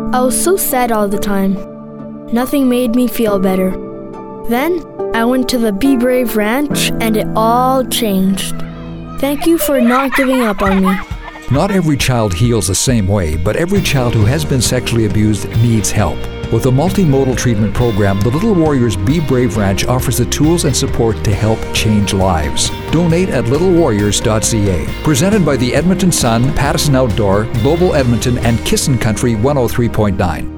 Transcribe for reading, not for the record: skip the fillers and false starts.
I was so sad all the time. Nothing made me feel better. Then, I went to the Be Brave Ranch and it all changed. Thank you for not giving up on me. Not every child heals the same way, but every child who has been sexually abused needs help. With a multimodal treatment program, the Little Warriors Be Brave Ranch offers the tools and support to help change lives. Donate at littlewarriors.ca. Presented by the Edmonton Sun, Pattison Outdoor, Global Edmonton, and Kissin' Country 103.9.